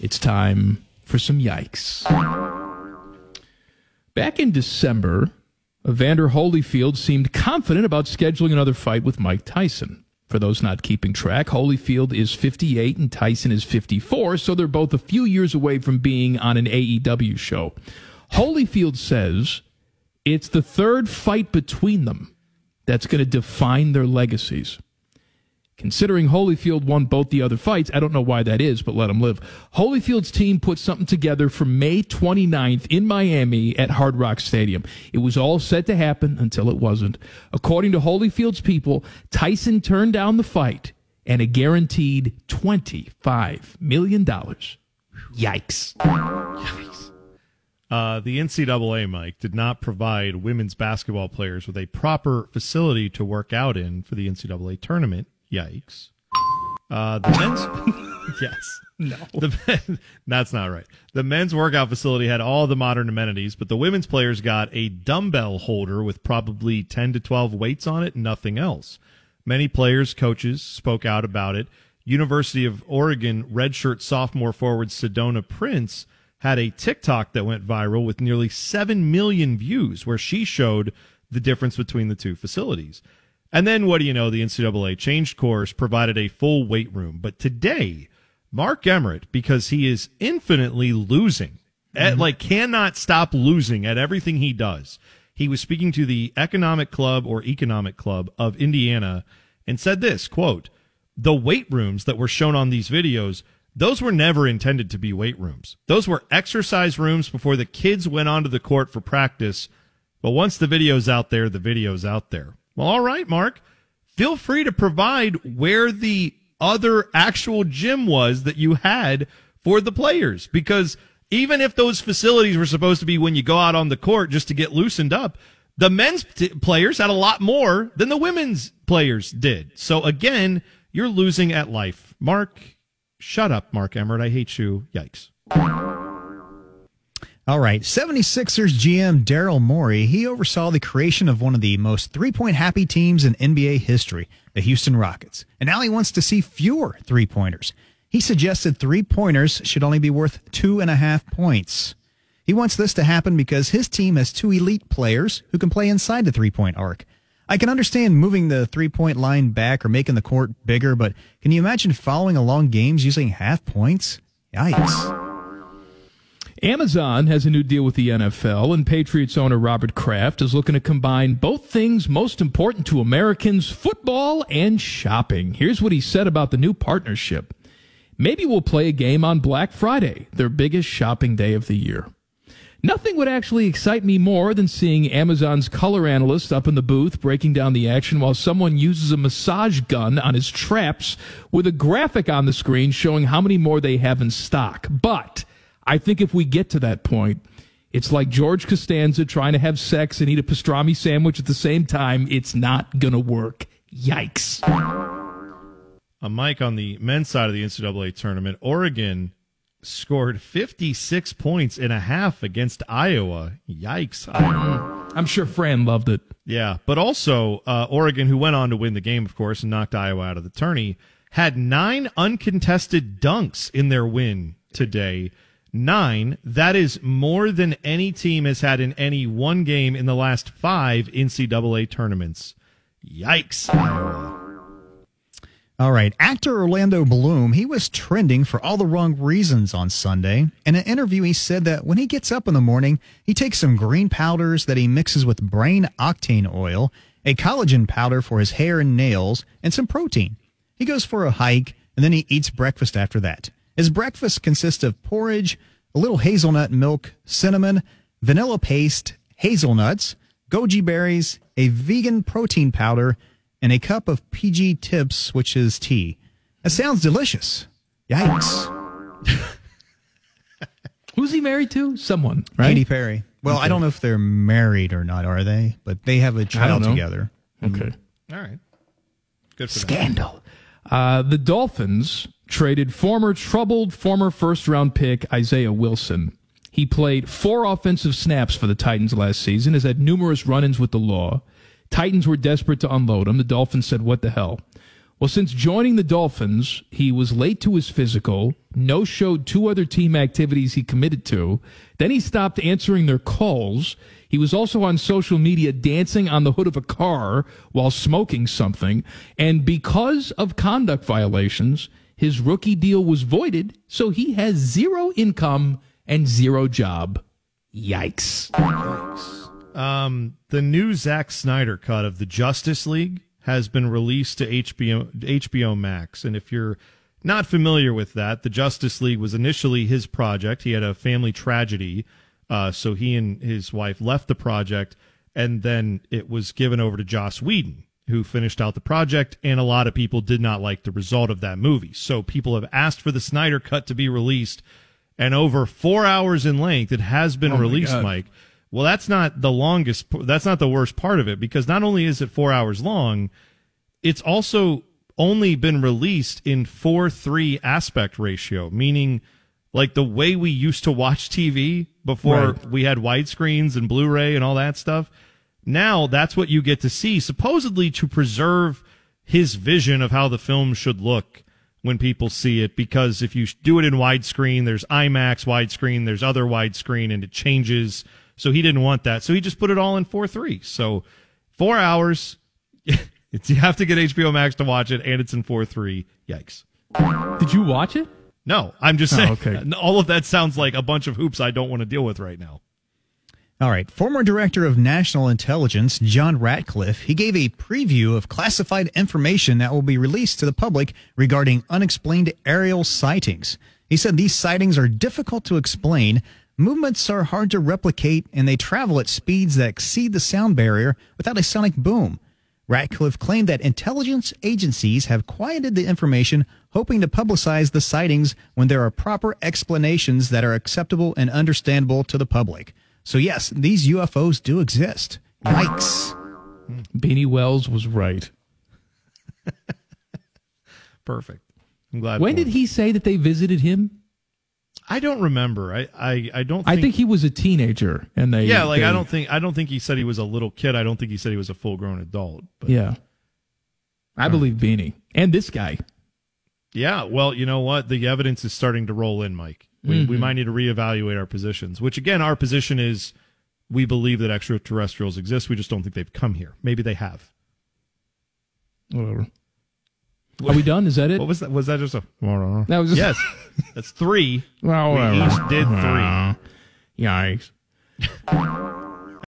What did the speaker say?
It's time for some yikes. Back in December, Evander Holyfield seemed confident about scheduling another fight with Mike Tyson. For those not keeping track, Holyfield is 58 and Tyson is 54, so they're both a few years away from being on an AEW show. Holyfield says it's the third fight between them that's going to define their legacies. Considering Holyfield won both the other fights, I don't know why that is, but let him live. Holyfield's team put something together for May 29th in Miami at Hard Rock Stadium. It was all set to happen until it wasn't. According to Holyfield's people, Tyson turned down the fight and a guaranteed $25 million. Yikes. The NCAA, Mike, did not provide women's basketball players with a proper facility to work out in for the NCAA tournament. Yikes. The men's... Yes. No. That's not right. The men's workout facility had all the modern amenities, but the women's players got a dumbbell holder with probably 10 to 12 weights on it, nothing else. Many players, coaches spoke out about it. University of Oregon redshirt sophomore forward Sedona Prince had a TikTok that went viral with nearly 7 million views where she showed the difference between the two facilities. And then, what do you know, the NCAA changed course, provided a full weight room. But today, Mark Emmert, because he is infinitely losing, cannot stop losing at everything he does, he was speaking to the Economic Club of Indiana and said this, quote, "The weight rooms that were shown on these videos, those were never intended to be weight rooms. Those were exercise rooms before the kids went onto the court for practice. But once the video's out there, the video's out there." Well, all right, Mark. Feel free to provide where the other actual gym was that you had for the players. Because even if those facilities were supposed to be when you go out on the court just to get loosened up, the men's players had a lot more than the women's players did. So, again, you're losing at life. Mark, shut up, Mark Emmert. I hate you. Yikes. All right, 76ers GM Daryl Morey, he oversaw the creation of one of the most three-point happy teams in NBA history, the Houston Rockets. And now he wants to see fewer three-pointers. He suggested three-pointers should only be worth 2.5 points. He wants this to happen because his team has two elite players who can play inside the three-point arc. I can understand moving the three-point line back or making the court bigger, but can you imagine following along games using half points? Yikes. Amazon has a new deal with the NFL, and Patriots owner Robert Kraft is looking to combine both things most important to Americans, football and shopping. Here's what he said about the new partnership. "Maybe we'll play a game on Black Friday, their biggest shopping day of the year. Nothing would actually excite me more than seeing Amazon's color analyst up in the booth breaking down the action while someone uses a massage gun on his traps with a graphic on the screen showing how many more they have in stock. But I think if we get to that point, it's like George Costanza trying to have sex and eat a pastrami sandwich at the same time. It's not going to work. Yikes." Mike, on the men's side of the NCAA tournament, Oregon scored 56 points in a half against Iowa. Yikes, Iowa. I'm sure Fran loved it. Yeah, but also Oregon, who went on to win the game, of course, and knocked Iowa out of the tourney, had 9 uncontested dunks in their win today. 9. That is more than any team has had in any one game in the last 5 NCAA tournaments. Yikes, Iowa. All right, actor Orlando Bloom, he was trending for all the wrong reasons on Sunday. In an interview, he said that when he gets up in the morning, he takes some green powders that he mixes with brain octane oil, a collagen powder for his hair and nails, and some protein. He goes for a hike, and then he eats breakfast after that. His breakfast consists of porridge, a little hazelnut milk, cinnamon, vanilla paste, hazelnuts, goji berries, a vegan protein powder, and a cup of PG Tips, which is tea. That sounds delicious. Yikes. Who's he married to? Someone, right? Katy Perry. Well, okay. I don't know if they're married or not, are they? But they have a child together. Okay. All right. Good for Scandal. The Dolphins traded former first-round pick Isaiah Wilson. He played 4 offensive snaps for the Titans last season, has had numerous run-ins with the law. Titans were desperate to unload him. The Dolphins said, what the hell? Well, since joining the Dolphins, he was late to his physical, no-showed 2 other team activities he committed to. Then he stopped answering their calls. He was also on social media dancing on the hood of a car while smoking something. And because of conduct violations, his rookie deal was voided, so he has 0 income and 0 job. Yikes. The new Zack Snyder cut of the Justice League has been released to HBO Max. And if you're not familiar with that, the Justice League was initially his project. He had a family tragedy, so he and his wife left the project, and then it was given over to Joss Whedon, who finished out the project, and a lot of people did not like the result of that movie. So people have asked for the Snyder cut to be released, and over 4 hours in length, it has been released, Mike. Well, that's not the longest. That's not the worst part of it, because not only is it 4 hours long, it's also only been released in 4:3 aspect ratio, meaning like the way we used to watch TV before we had widescreens and Blu-ray and all that stuff. Now that's what you get to see, supposedly to preserve his vision of how the film should look when people see it, because if you do it in widescreen, there's IMAX widescreen, there's other widescreen, and it changes. So he didn't want that. So he just put it all in 4:3. So 4 hours. You have to get HBO Max to watch it, and it's in 4:3. Yikes. Did you watch it? No, I'm just saying. Okay. All of that sounds like a bunch of hoops I don't want to deal with right now. All right. Former Director of National Intelligence, John Ratcliffe, he gave a preview of classified information that will be released to the public regarding unexplained aerial sightings. He said these sightings are difficult to explain, movements are hard to replicate, and they travel at speeds that exceed the sound barrier without a sonic boom. Ratcliffe claimed that intelligence agencies have quieted the information, hoping to publicize the sightings when there are proper explanations that are acceptable and understandable to the public. So yes, these UFOs do exist. Yikes. Beanie Wells was right. Perfect. I'm glad. When did he say that they visited him? I don't remember. I don't. I think he was a teenager, and they. Yeah, I don't think he said he was a little kid. I don't think he said he was a full-grown adult. But, yeah, I believe Beanie and this guy. Yeah, well, you know what? The evidence is starting to roll in, Mike. We might need to reevaluate our positions. Which again, our position is we believe that extraterrestrials exist. We just don't think they've come here. Maybe they have. Whatever. Are we done? Is that it? What was that? Was that just a? That was just, yes. That's 3. Well, we whatever. each did 3. Yikes.